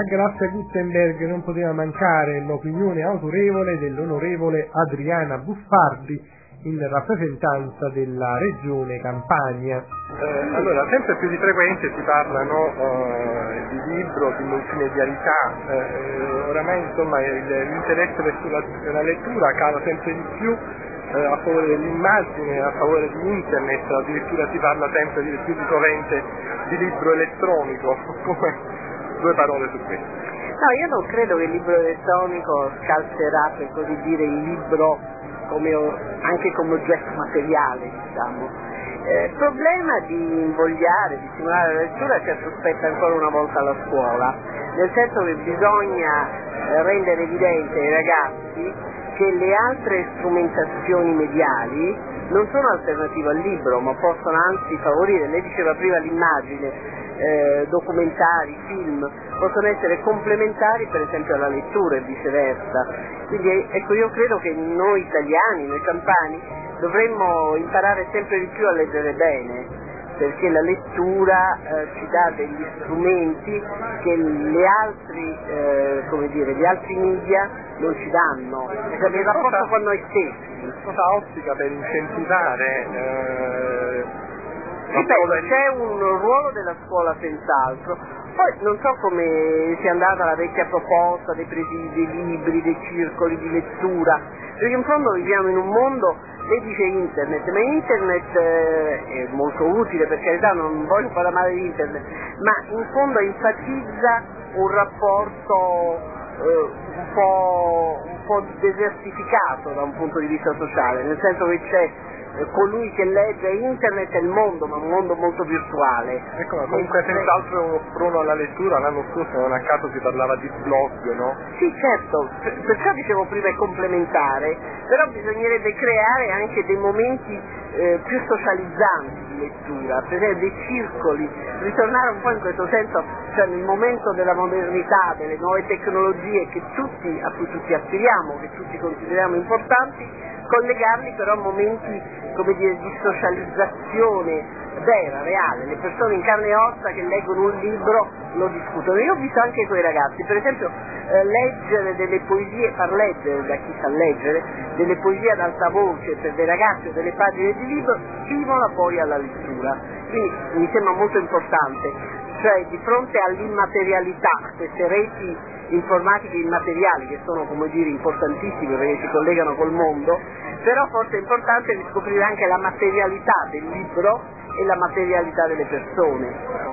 Grazie a Gutenberg non poteva mancare l'opinione autorevole dell'onorevole Adriana Buffardi in rappresentanza della Regione Campania. Allora, sempre più di frequente si parlano di libro, di multimedialità, oramai insomma l'interesse verso la lettura cala sempre di più a favore dell'immagine, a favore di internet, addirittura si parla sempre di più di corrente di libro elettronico. Come due parole su questo? No, io non credo che il libro elettronico scalzerà, per così dire, il libro anche come oggetto materiale, diciamo. Il problema di invogliare, di stimolare la lettura ci aspetta ancora una volta alla scuola, nel senso che bisogna rendere evidente ai ragazzi che le altre strumentazioni mediali non sono alternative al libro, ma possono anzi favorire, lei diceva prima l'immagine, documentari, film, possono essere complementari per esempio alla lettura e viceversa. Quindi ecco, io credo che noi italiani, noi campani, dovremmo imparare sempre di più a leggere bene, perché la lettura ci dà degli strumenti che gli altri media non ci danno, cioè il rapporto con noi stessi. Cosa ottica per incentivare c'è un ruolo della scuola senz'altro, poi non so come sia andata la vecchia proposta dei presidi, dei libri, dei circoli di lettura, perché in fondo viviamo in un mondo, lei dice internet, ma internet è molto utile, per carità, non voglio parlare male di internet, ma in fondo enfatizza un rapporto un po' desertificato da un punto di vista sociale, nel senso che c'è colui che legge internet è il mondo, ma un mondo molto virtuale. Ecco, ma comunque senz'altro uno sprono alla lettura, l'anno scorso non a caso si parlava di blog, no? Sì, certo, perciò dicevo prima è complementare, però bisognerebbe creare anche dei momenti più socializzanti di lettura, per esempio dei circoli, ritornare un po' in questo senso, cioè nel momento della modernità, delle nuove tecnologie a cui tutti aspiriamo, che tutti consideriamo importanti, collegarli però a momenti, come dire, di socializzazione vera, reale, le persone in carne e ossa che leggono un libro lo discutono. Io ho visto anche quei ragazzi, per esempio leggere delle poesie, far leggere da chi sa leggere, delle poesie ad alta voce per dei ragazzi o delle pagine di libro, stimola poi alla lettura. Quindi mi sembra molto importante, cioè di fronte all'immaterialità, queste reti informatiche immateriali che sono, come dire, importantissime perché ci collegano col mondo, però forse è importante riscoprire anche la materialità del libro e la materialità delle persone.